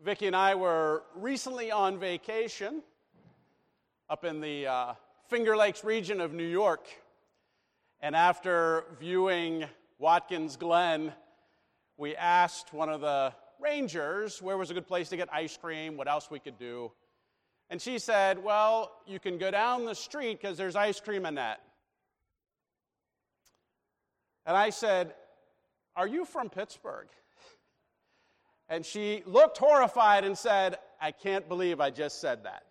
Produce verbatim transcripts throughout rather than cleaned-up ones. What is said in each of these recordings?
Vicki and I were recently on vacation up in the uh, Finger Lakes region of New York. And after viewing Watkins Glen, we asked one of the rangers where was a good place to get ice cream, what else we could do. And she said, well, you can go down the street because there's ice cream in that. And I said, are you from Pittsburgh? And she looked horrified and said, I can't believe I just said that.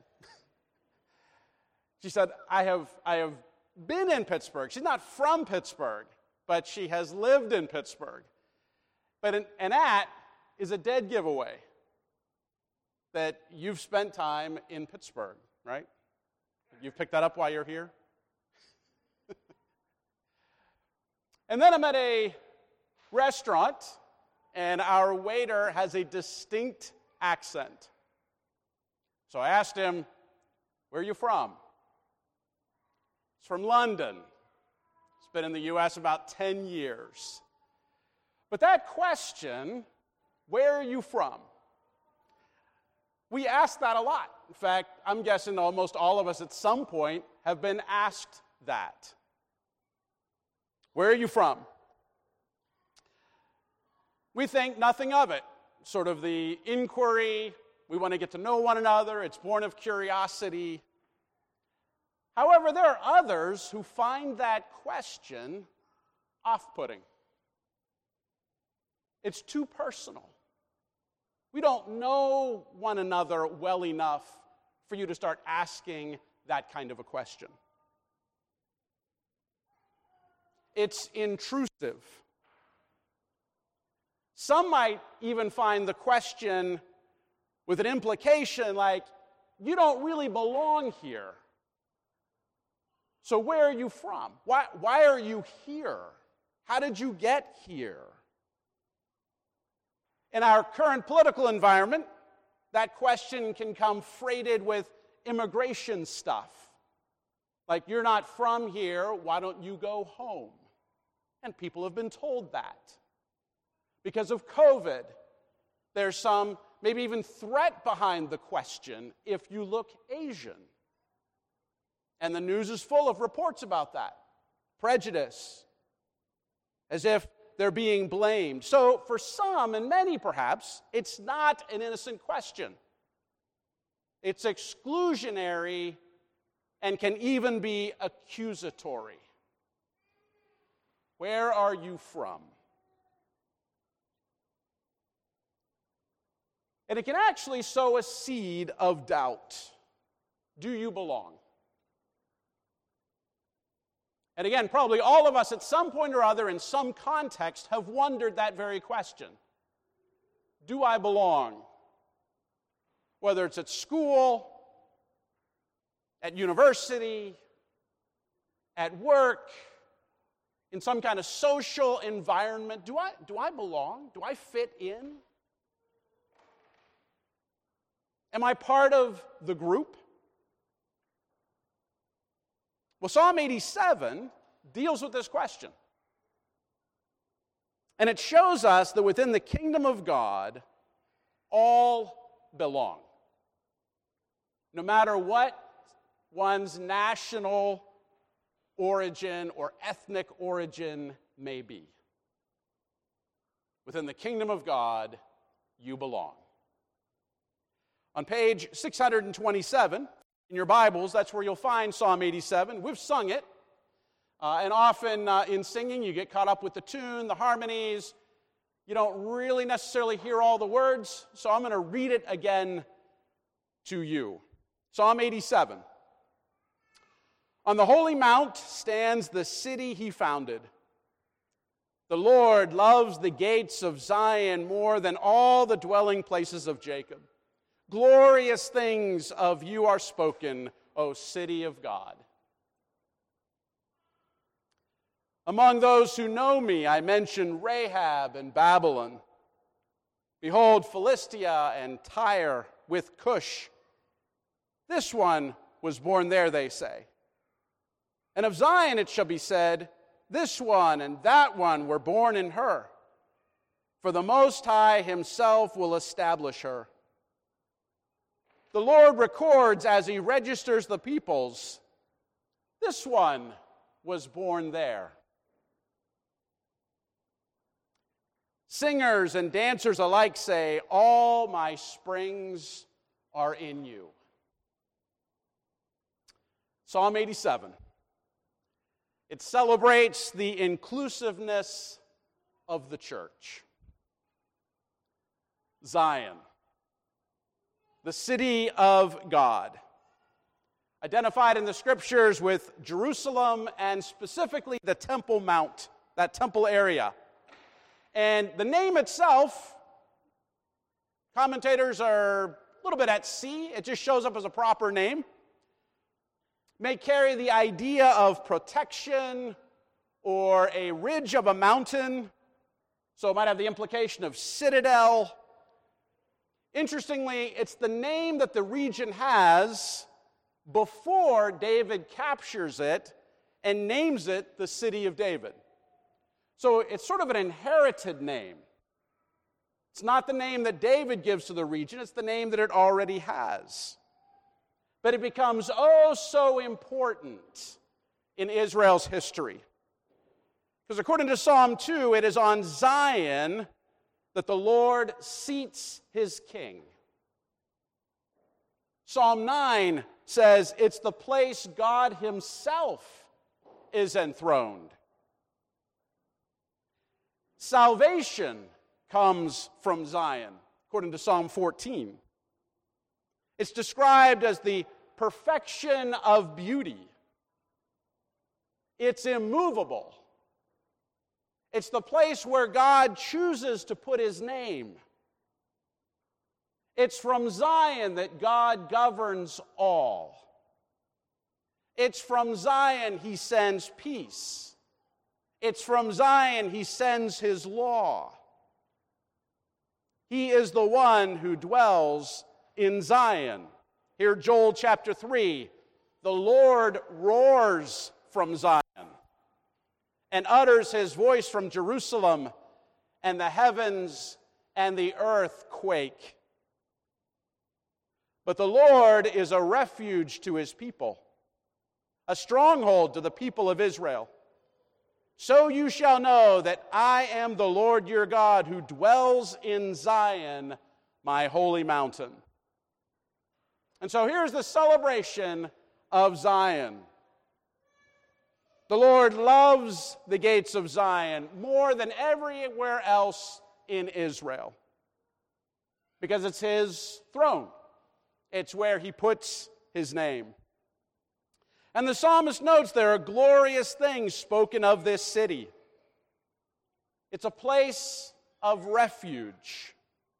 She said, I have, I have been in Pittsburgh. She's not from Pittsburgh, but she has lived in Pittsburgh. But an, an at is a dead giveaway that you've spent time in Pittsburgh, right? You've picked that up while you're here? And then I'm at a restaurant, and our waiter has a distinct accent. So I asked him, where are you from? He's from London. He's been in the U S about ten years. But that question, where are you from? We ask that a lot. In fact, I'm guessing almost all of us at some point have been asked that. Where are you from? We think nothing of it. Sort of the inquiry, we want to get to know one another, it's born of curiosity. However, there are others who find that question off-putting. It's too personal. We don't know one another well enough for you to start asking that kind of a question. It's intrusive. Some might even find the question with an implication like, you don't really belong here. So where are you from? Why, why are you here? How did you get here? In our current political environment, that question can come freighted with immigration stuff. Like, you're not from here, why don't you go home? And people have been told that. Because of COVID, there's some, maybe even threat behind the question, if you look Asian. And the news is full of reports about that. Prejudice. As if they're being blamed. So for some, and many perhaps, it's not an innocent question. It's exclusionary and can even be accusatory. Where are you from? And it can actually sow a seed of doubt. Do you belong? And again, probably all of us at some point or other in some context have wondered that very question. Do I belong? Whether it's at school, at university, at work, in some kind of social environment, do I, do I belong? Do I fit in? Am I part of the group? Well, Psalm eighty-seven deals with this question. And it shows us that within the kingdom of God, all belong. No matter what one's national origin or ethnic origin may be. Within the kingdom of God, you belong. On page six hundred twenty-seven in your Bibles, that's where you'll find Psalm eighty-seven. We've sung it, uh, and often uh, in singing you get caught up with the tune, the harmonies. You don't really necessarily hear all the words, so I'm going to read it again to you. Psalm eighty-seven. On the holy mount stands the city he founded. The Lord loves the gates of Zion more than all the dwelling places of Jacob. Glorious things of you are spoken, O city of God. Among those who know me, I mention Rahab and Babylon. Behold, Philistia and Tyre with Cush. This one was born there, they say. And of Zion it shall be said, this one and that one were born in her. For the Most High himself will establish her. the Lord records as he registers the peoples, this one was born there. Singers and dancers alike say, all my springs are in you. Psalm eighty-seven. It celebrates the inclusiveness of the church. Zion, the city of God, identified in the scriptures with Jerusalem and specifically the Temple Mount, that temple area. And the name itself, commentators are a little bit at sea. It just shows up as a proper name. May carry the idea of protection or a ridge of a mountain. So it might have the implication of citadel. Interestingly, it's the name that the region has before David captures it and names it the city of David. So it's sort of an inherited name. It's not the name that David gives to the region, it's the name that it already has. But it becomes oh so important in Israel's history. Because according to Psalm two, it is on Zion that the Lord seats his king. Psalm nine says it's the place God himself is enthroned. Salvation comes from Zion, according to Psalm fourteen. It's described as the perfection of beauty. It's immovable. It's the place where God chooses to put his name. It's from Zion that God governs all. It's from Zion he sends peace. It's from Zion he sends his law. He is the one who dwells in Zion. Here, Joel chapter three, the Lord roars from Zion and utters his voice from Jerusalem, and the heavens and the earth quake. But the Lord is a refuge to his people, a stronghold to the people of Israel. So you shall know that I am the Lord your God, who dwells in Zion, my holy mountain. And so here's the celebration of Zion. The Lord loves the gates of Zion more than everywhere else in Israel, because it's his throne. It's where he puts his name. And the psalmist notes there are glorious things spoken of this city. It's a place of refuge.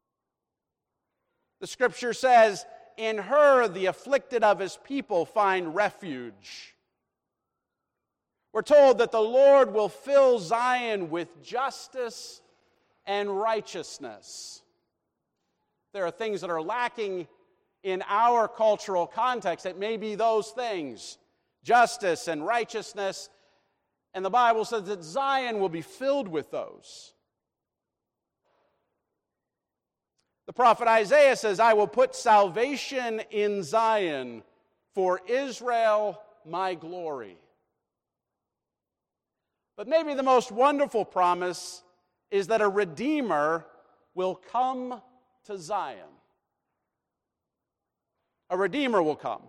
The scripture says, in her the afflicted of his people find refuge. We're told that the Lord will fill Zion with justice and righteousness. There are things that are lacking in our cultural context. It may be those things, justice and righteousness, and the Bible says that Zion will be filled with those. The prophet Isaiah says, I will put salvation in Zion, for Israel my glory. But maybe the most wonderful promise is that a Redeemer will come to Zion. A Redeemer will come.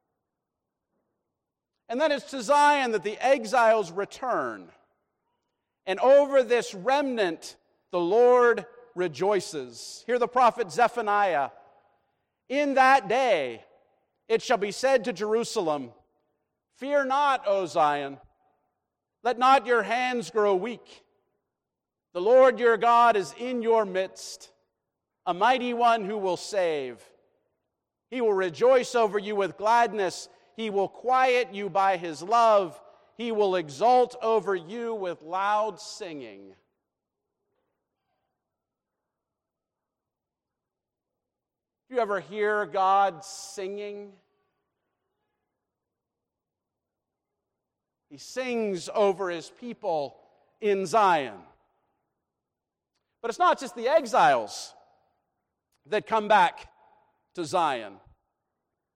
And then it's to Zion that the exiles return. And over this remnant, the Lord rejoices. Hear the prophet Zephaniah. In that day, it shall be said to Jerusalem, fear not, O Zion. Let not your hands grow weak. The Lord your God is in your midst, a mighty one who will save. He will rejoice over you with gladness. He will quiet you by his love. He will exult over you with loud singing. Do you ever hear God singing? He sings over his people in Zion. But it's not just the exiles that come back to Zion.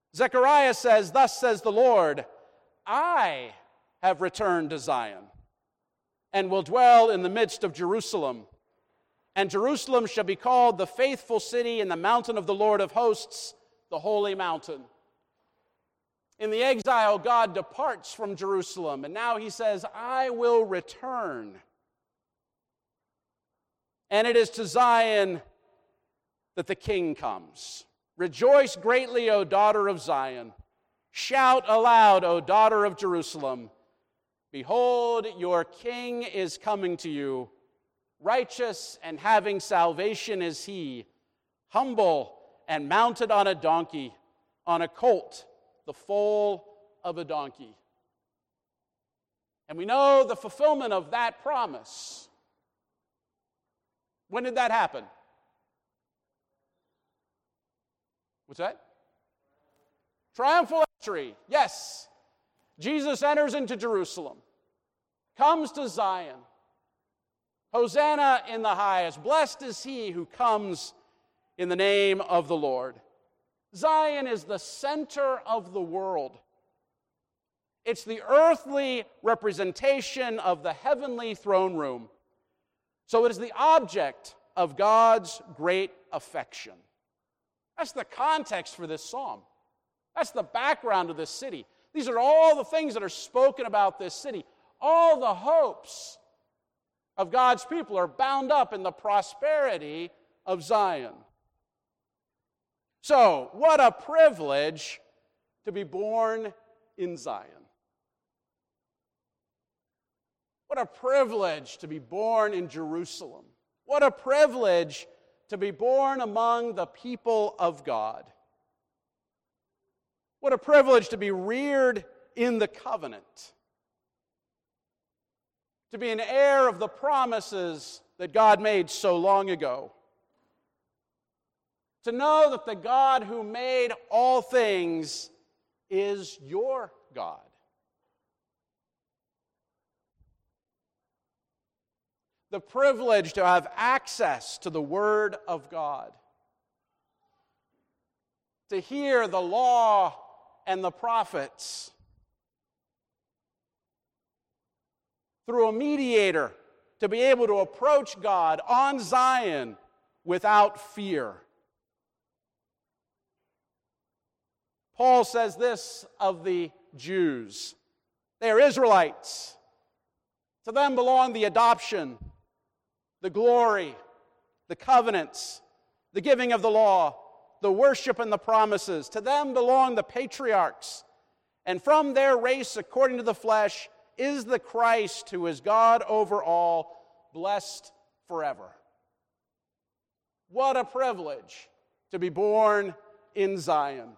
Zechariah says, "Thus says the Lord, I have returned to Zion, and will dwell in the midst of Jerusalem. And Jerusalem shall be called the faithful city and the mountain of the Lord of hosts, the holy mountain." In the exile, God departs from Jerusalem, and now he says, "I will return." And it is to Zion that the King comes. "Rejoice greatly, O daughter of Zion. Shout aloud, O daughter of Jerusalem. Behold, your King is coming to you. Righteous and having salvation is he, humble and mounted on a donkey, on a colt, the foal of a donkey." And we know the fulfillment of that promise. When did that happen? What's that? Triumphal entry. Yes. Jesus enters into Jerusalem, comes to Zion. Hosanna in the highest. Blessed is he who comes in the name of the Lord. Zion is the center of the world. It's the earthly representation of the heavenly throne room. So it is the object of God's great affection. That's the context for this psalm. That's the background of this city. These are all the things that are spoken about this city. All the hopes of God's people are bound up in the prosperity of Zion. So, what a privilege to be born in Zion. What a privilege to be born in Jerusalem. What a privilege to be born among the people of God. What a privilege to be reared in the covenant. To be an heir of the promises that God made so long ago. To know that the God who made all things is your God. The privilege to have access to the Word of God. To hear the law and the prophets. Through a mediator, to be able to approach God on Zion without fear. Paul says this of the Jews. They are Israelites. To them belong the adoption, the glory, the covenants, the giving of the law, the worship and the promises. To them belong the patriarchs. And from their race, according to the flesh, is the Christ who is God over all, blessed forever. What a privilege to be born in Zion.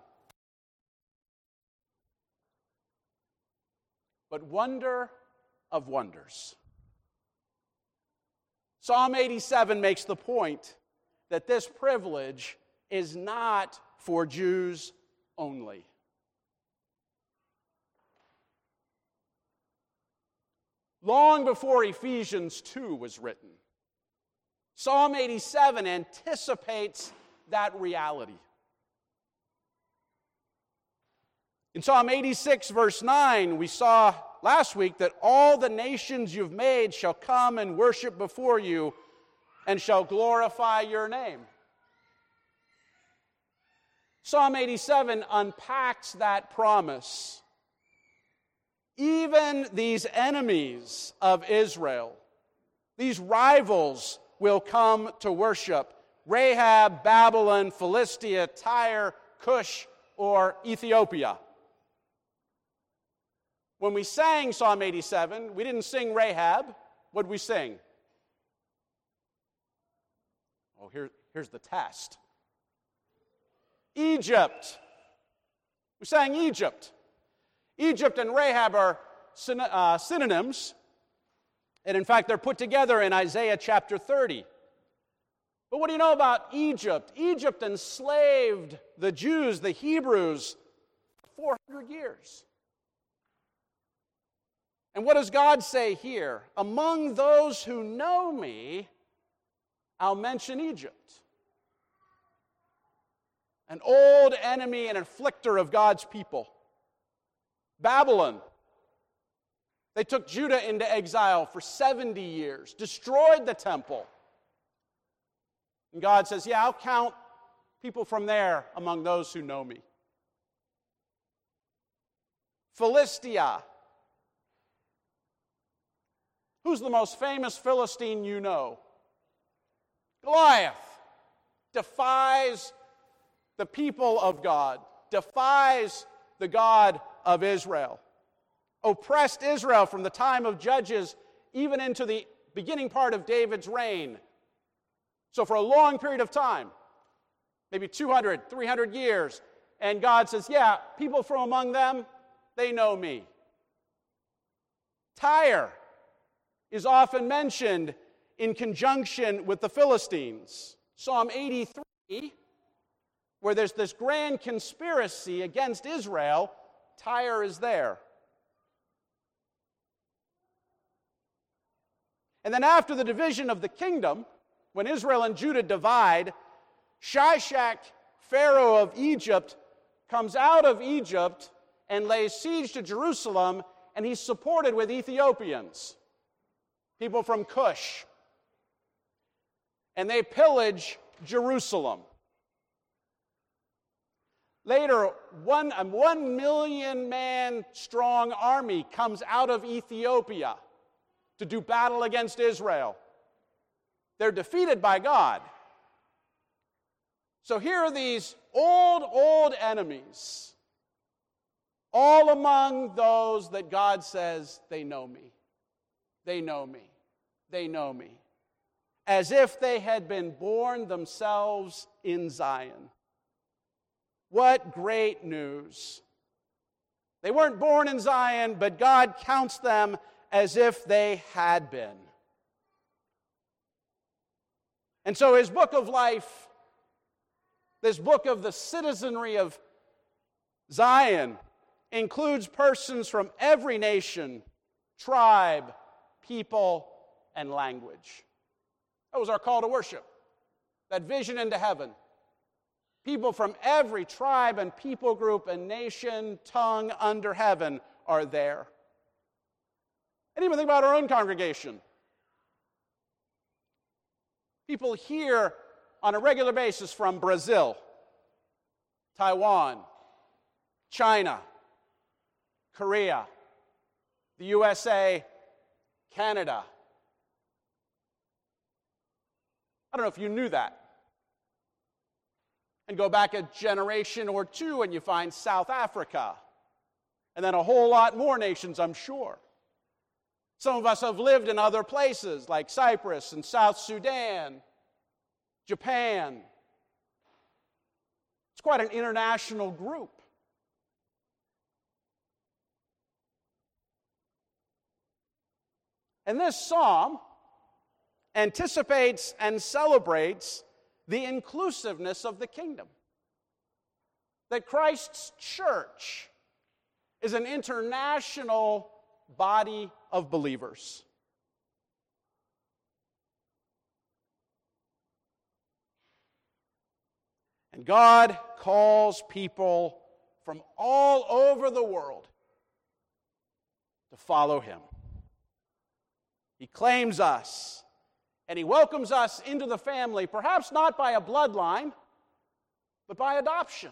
But wonder of wonders. Psalm eighty-seven makes the point that this privilege is not for Jews only. Long before Ephesians two was written, Psalm eighty-seven anticipates that reality. In Psalm eighty-six, verse nine, we saw last week that all the nations you've made shall come and worship before you and shall glorify your name. Psalm eighty-seven unpacks that promise. Even these enemies of Israel, these rivals, will come to worship. Rahab, Babylon, Philistia, Tyre, Cush, or Ethiopia. When we sang Psalm eighty-seven, we didn't sing Rahab. What did we sing? Oh, here, here's the test. Egypt. We sang Egypt. Egypt and Rahab are syn- uh, synonyms, and in fact, they're put together in Isaiah chapter thirty. But what do you know about Egypt? Egypt enslaved the Jews, the Hebrews, for four hundred years. And what does God say here? Among those who know me, I'll mention Egypt. an old enemy and afflictor of God's people. Babylon. They took Judah into exile for seventy years, destroyed the temple. And God says, yeah, I'll count people from there among those who know me. Philistia. Who's the most famous Philistine you know? Goliath. Defies the people of God. Defies the God of Israel. Oppressed Israel from the time of Judges even into the beginning part of David's reign. So for a long period of time, maybe two hundred, three hundred years, and God says, yeah, people from among them, they know me. Tyre is often mentioned in conjunction with the Philistines. Psalm eighty-three, where there's this grand conspiracy against Israel, Tyre is there. And then after the division of the kingdom, when Israel and Judah divide, Shishak, Pharaoh of Egypt, comes out of Egypt and lays siege to Jerusalem, and he's supported with Ethiopians, people from Cush. And they pillage Jerusalem. Later, one, a one million man strong army comes out of Ethiopia to do battle against Israel. They're defeated by God. So here are these old, old enemies, all among those that God says, they know me. They know me. They know me. As if they had been born themselves in Zion. What great news. They weren't born in Zion, but God counts them as if they had been. And so his book of life, this book of the citizenry of Zion, includes persons from every nation, tribe, people, and language. That was our call to worship, that vision into heaven. People from every tribe and people group and nation, tongue under heaven are there. And even think about our own congregation. People here on a regular basis from Brazil, Taiwan, China, Korea, the U S A, Canada. I don't know if you knew that. And go back a generation or two and you find South Africa. And then a whole lot more nations, I'm sure. Some of us have lived in other places like Cyprus and South Sudan, Japan. It's quite an international group. And this psalm anticipates and celebrates the inclusiveness of the kingdom. That Christ's church is an international body of believers. And God calls people from all over the world to follow him. He claims us, and he welcomes us into the family, perhaps not by a bloodline, but by adoption.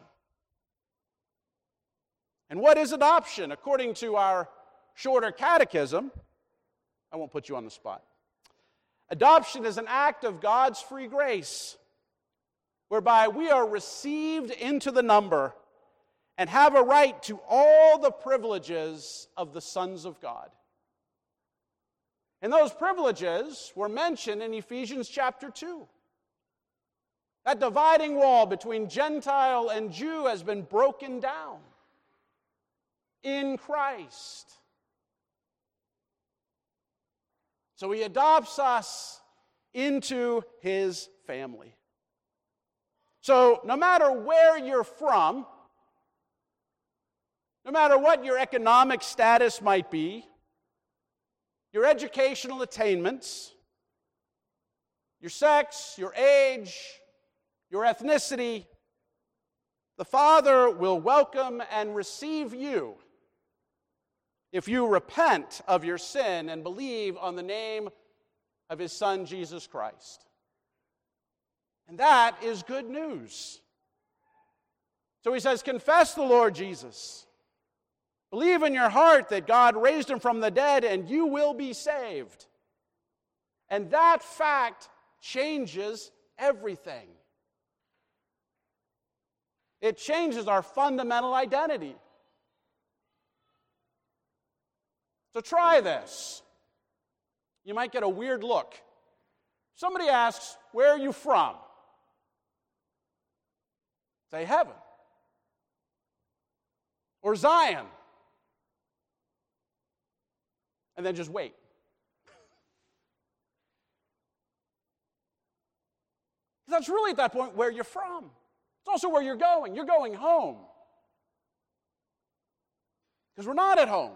And what is adoption? According to our shorter catechism, I won't put you on the spot. Adoption is an act of God's free grace, whereby we are received into the number and have a right to all the privileges of the sons of God. And those privileges were mentioned in Ephesians chapter two. That dividing wall between Gentile and Jew has been broken down in Christ. So he adopts us into his family. So no matter where you're from, no matter what your economic status might be, your educational attainments, your sex, your age, your ethnicity, the Father will welcome and receive you if you repent of your sin and believe on the name of his Son, Jesus Christ. And that is good news. So he says, confess the Lord Jesus. Believe in your heart that God raised him from the dead, and you will be saved. And that fact changes everything. It changes our fundamental identity. So try this. You might get a weird look. Somebody asks, where are you from? Say heaven. Or Zion. And then just wait. That's really at that point where you're from. It's also where you're going. You're going home. Because we're not at home.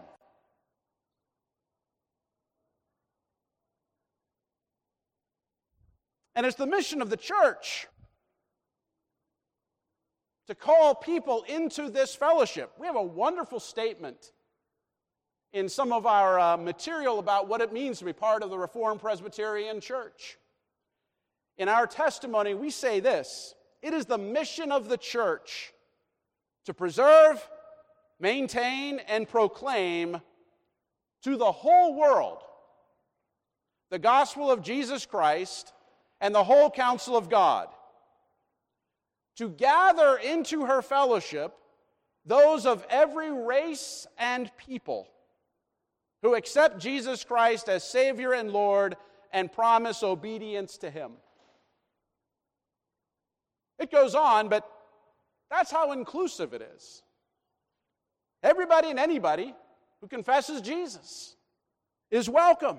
And it's the mission of the church to call people into this fellowship. We have a wonderful statement in some of our uh, material about what it means to be part of the Reformed Presbyterian Church. In our testimony, we say this: it is the mission of the church to preserve, maintain, and proclaim to the whole world the gospel of Jesus Christ and the whole counsel of God, to gather into her fellowship those of every race and people who accept Jesus Christ as Savior and Lord and promise obedience to him. It goes on, but that's how inclusive it is. Everybody and anybody who confesses Jesus is welcome.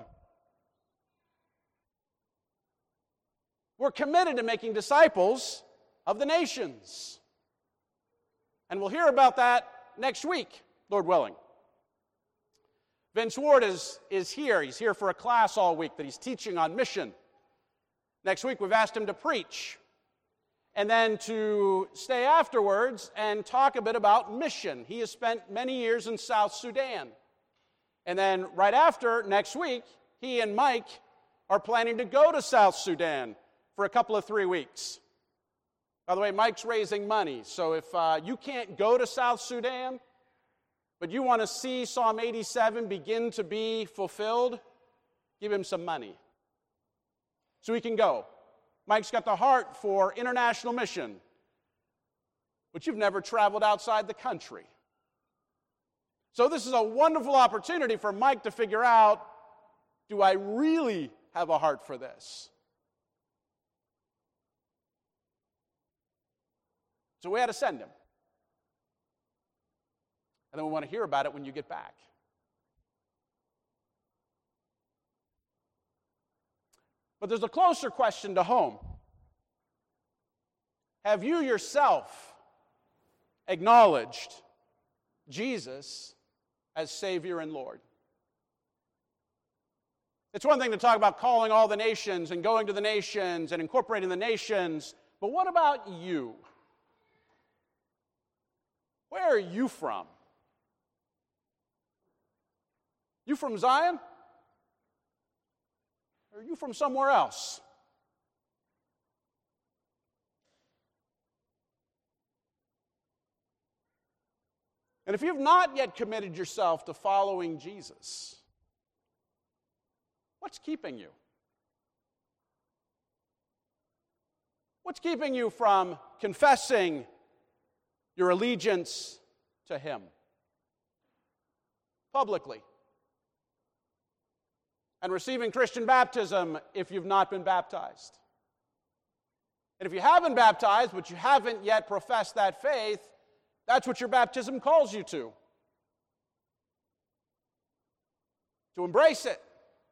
We're committed to making disciples of the nations. And we'll hear about that next week, Lord willing. Vince Ward is, is here. He's here for a class all week that he's teaching on mission. Next week, we've asked him to preach. And then to stay afterwards and talk a bit about mission. He has spent many years in South Sudan. And then right after, next week, he and Mike are planning to go to South Sudan for a couple of three weeks. By the way, Mike's raising money, so if uh, you can't go to South Sudan, but you want to see Psalm eighty-seven begin to be fulfilled, give him some money so he can go. Mike's got the heart for international mission, but you've never traveled outside the country. So this is a wonderful opportunity for Mike to figure out, do I really have a heart for this? So we had to send him. And then we want to hear about it when you get back. But there's a closer question to home. Have you yourself acknowledged Jesus as Savior and Lord? It's one thing to talk about calling all the nations and going to the nations and incorporating the nations, but what about you? Where are you from? You from Zion? Or are you from somewhere else? And if you've not yet committed yourself to following Jesus, what's keeping you? What's keeping you from confessing your allegiance to him publicly and receiving Christian baptism if you've not been baptized? And if you haven't baptized, but you haven't yet professed that faith, that's what your baptism calls you to. To embrace it.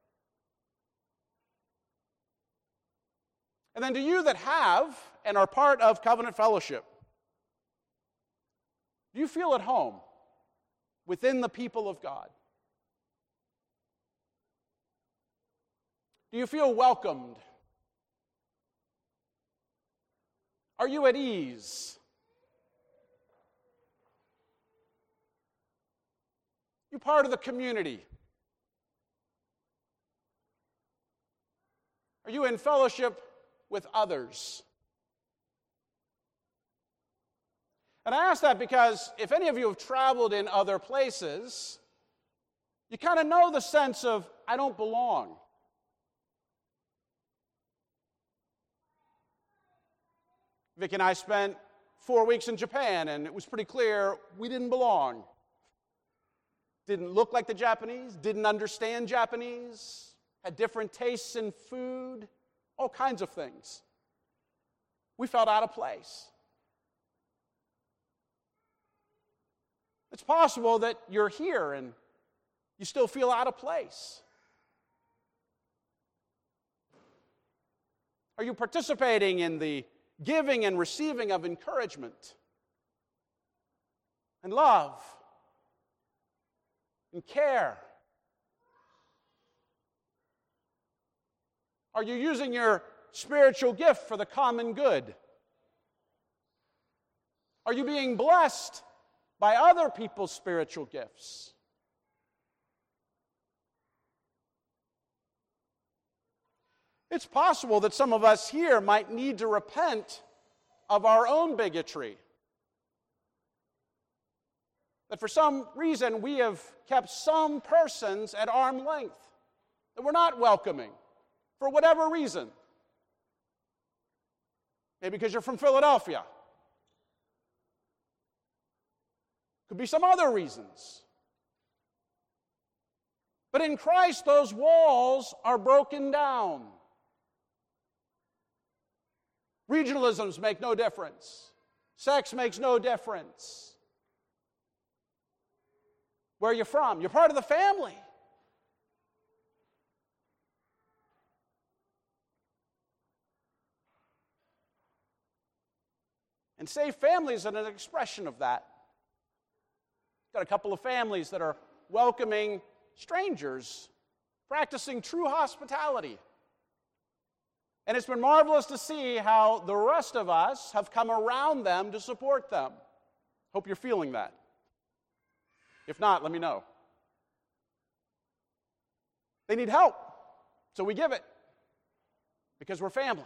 And then to you that have and are part of covenant fellowship, do you feel at home within the people of God? Do you feel welcomed? Are you at ease? You part of the community? Are you in fellowship with others? And I ask that because if any of you have traveled in other places, you kind of know the sense of, I don't belong. Vic and I spent four weeks in Japan, and it was pretty clear we didn't belong. Didn't look like the Japanese, didn't understand Japanese, had different tastes in food, all kinds of things. We felt out of place. It's possible that you're here and you still feel out of place. Are you participating in the giving and receiving of encouragement and love and care? Are you using your spiritual gift for the common good? Are you being blessed by other people's spiritual gifts? It's possible that some of us here might need to repent of our own bigotry. That for some reason we have kept some persons at arm's length, that we're not welcoming, for whatever reason. Maybe because you're from Philadelphia. Could be some other reasons. But in Christ, those walls are broken down. Regionalisms make no difference. Sex makes no difference. Where are you from? You're part of the family. And Safe Families are an expression of that. Got a couple of families that are welcoming strangers, practicing true hospitality. And it's been marvelous to see how the rest of us have come around them to support them. Hope you're feeling that. If not, let me know. They need help, so we give it, because we're family.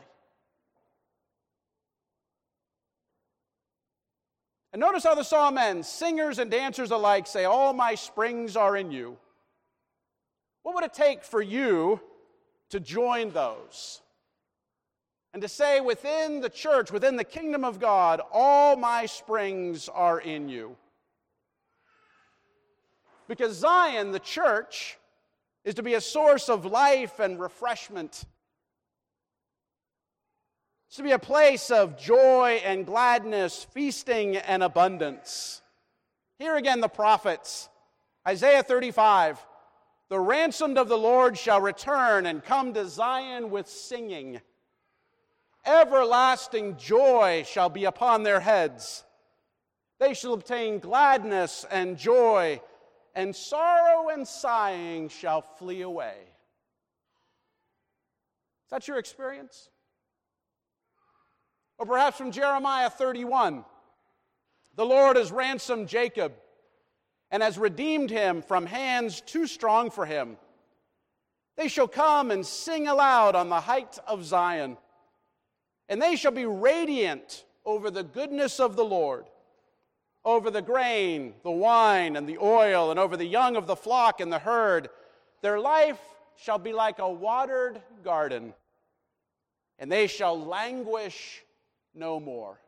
And notice how the psalm ends. Singers and dancers alike say, all my springs are in you. What would it take for you to join those? And to say within the church, within the kingdom of God, all my springs are in you. Because Zion, the church, is to be a source of life and refreshment. It's to be a place of joy and gladness, feasting and abundance. Here again the prophets. Isaiah thirty-five. The ransomed of the Lord shall return and come to Zion with singing. Everlasting joy shall be upon their heads. They shall obtain gladness and joy, and sorrow and sighing shall flee away. Is that your experience? Or perhaps from Jeremiah thirty-one. The Lord has ransomed Jacob and has redeemed him from hands too strong for him. They shall come and sing aloud on the height of Zion, and they shall be radiant over the goodness of the Lord, over the grain, the wine, and the oil, and over the young of the flock and the herd. Their life shall be like a watered garden, and they shall languish no more.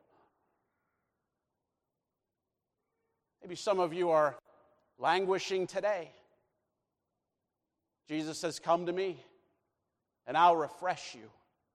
Maybe some of you are languishing today. Jesus says, come to me, and I'll refresh you.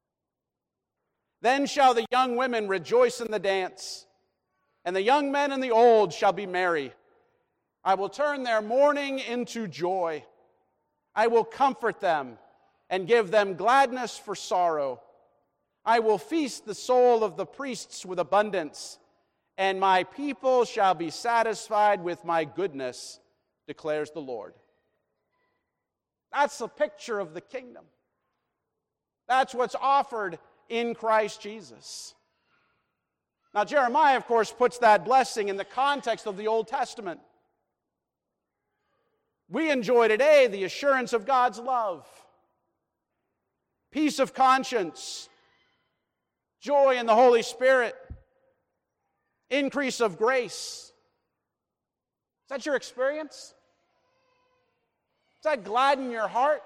Then shall the young women rejoice in the dance, and the young men and the old shall be merry. I will turn their mourning into joy. I will comfort them and give them gladness for sorrow. I will feast the soul of the priests with abundance, and my people shall be satisfied with my goodness, declares the Lord. That's a picture of the kingdom. That's what's offered in Christ Jesus. Now, Jeremiah, of course, puts that blessing in the context of the Old Testament. We enjoy today the assurance of God's love, peace of conscience, joy in the Holy Spirit, increase of grace. Is that your experience? Does that gladden your heart?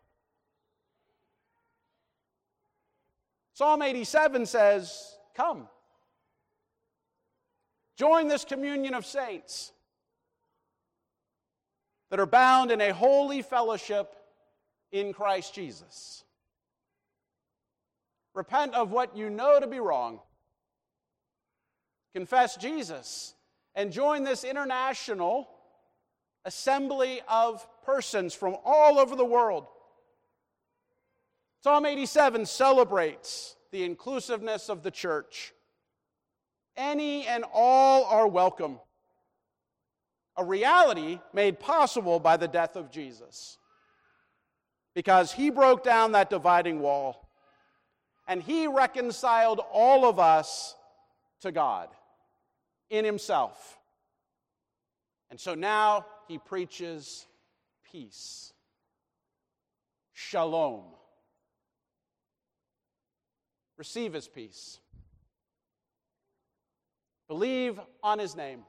Psalm eighty-seven says, come. Join this communion of saints that are bound in a holy fellowship in Christ Jesus. Repent of what you know to be wrong. Confess Jesus and join this international assembly of persons from all over the world. Psalm eighty-seven celebrates the inclusiveness of the church. Any and all are welcome. A reality made possible by the death of Jesus. Because he broke down that dividing wall. And he reconciled all of us to God in himself. And so now he preaches peace. Shalom. Receive his peace. Believe on his name.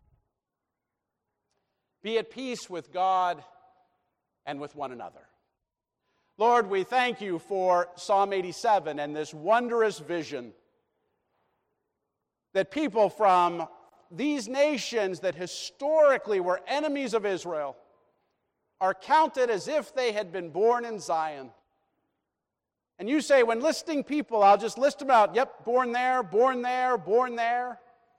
Be at peace with God and with one another. Lord, we thank you for Psalm eighty-seven and this wondrous vision that people from these nations that historically were enemies of Israel are counted as if they had been born in Zion. And you say, when listing people, I'll just list them out. Yep, born there, born there, born there.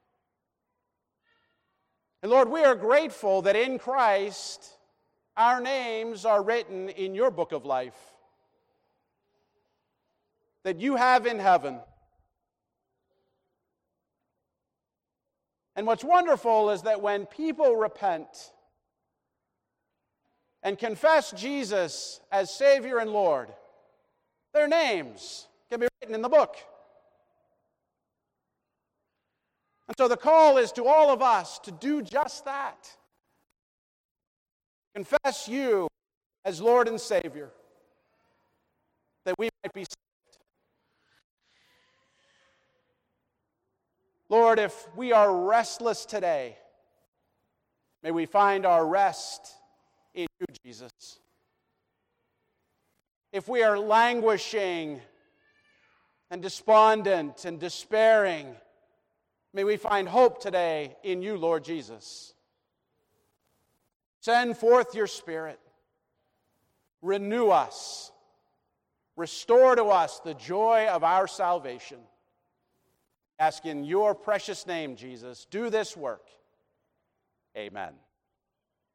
And Lord, we are grateful that in Christ, our names are written in your book of life. That you have in heaven. And what's wonderful is that when people repent and confess Jesus as Savior and Lord, their names can be written in the book. And so the call is to all of us to do just that. Confess you as Lord and Savior, that we might be saved. Lord, if we are restless today, may we find our rest in you, Jesus. If we are languishing and despondent and despairing, may we find hope today in you, Lord Jesus. Send forth your Spirit. Renew us. Restore to us the joy of our salvation. Ask in your precious name, Jesus, do this work. Amen.